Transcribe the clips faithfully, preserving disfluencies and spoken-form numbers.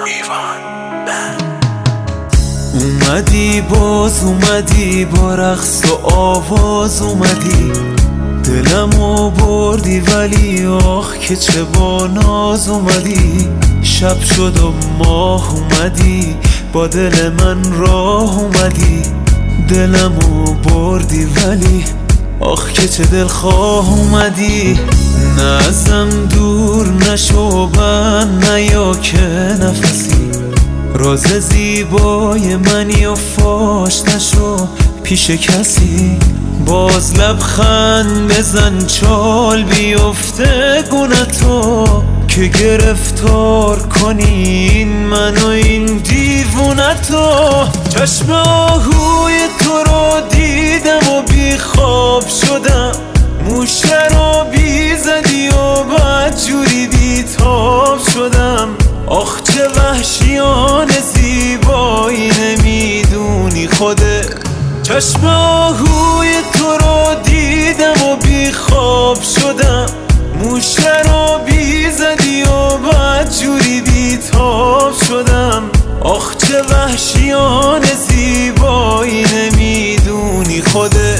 اومدی باز اومدی با رقص و آواز اومدی، دلمو بردی ولی آخ که چه با ناز اومدی. شب شد و ماه اومدی با دل من راه اومدی، دلمو بردی ولی آخ که چه دلخواه اومدی. نه ازم دور نشو بند نیا که نفسی، راز زیبای منی و فاش نشو پیش کسی. باز لبخند بزن چال بیفته گونتو، که گرفتار کنی این من و این دیوونتو. چشم آهوی تو رو دیدم و بی خواب شدم، موشه رو بی زدی و بدجوری بی تاب شدم. آخ چه وحشیانه زیبایی نمیدونی خودت. چشم آهوی تو رو دیدم و بی خواب شدم، موشه رو بی زدی و بدجوری بی تاب شدم. آخ چه وحشیانه زیبایی نمیدونی خودت.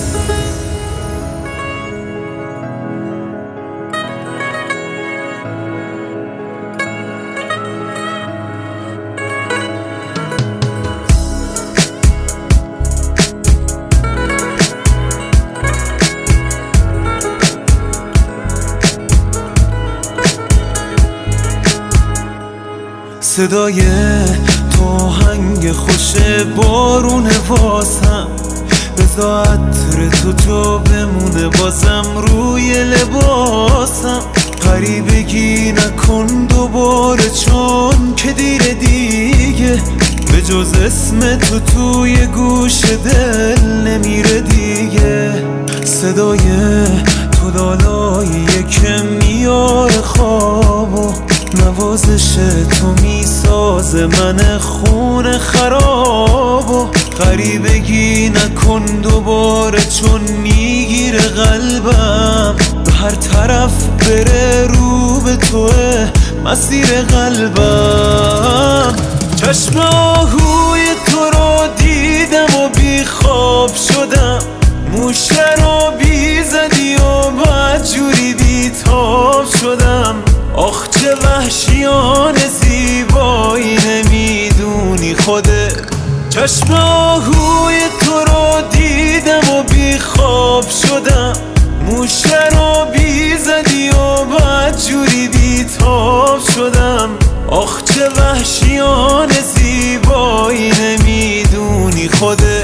صدای تو هنگ خوش بارون واسم، بزا عطر تو تو بمونه بازم روی لباسم. غریبگی نکن دوباره چون که دیر دیگه، به جز اسم تو توی گوش دل نمیره دیگه. صدای تو لالاییه که میاره خواب و نوازش تو میسازه من خون خراب. و غریبگی نکن دوباره چون میگیره قلبم، به هر طرف بره رو به توه مسیر قلبم. چشم آهوی تو رو دیدم و بی خواب شدم، موشه رو بی زدی و بدجوری بی تاب شدم. آخ چه وحشیانه زیبایی نمیدونی خودت. چشم آهوی تو رو دیدم و بی خواب شدم، موشه رو بی زدی و بدجوری بی تاب شدم. آخ چه وحشیانه زیبایی نمیدونی خودت.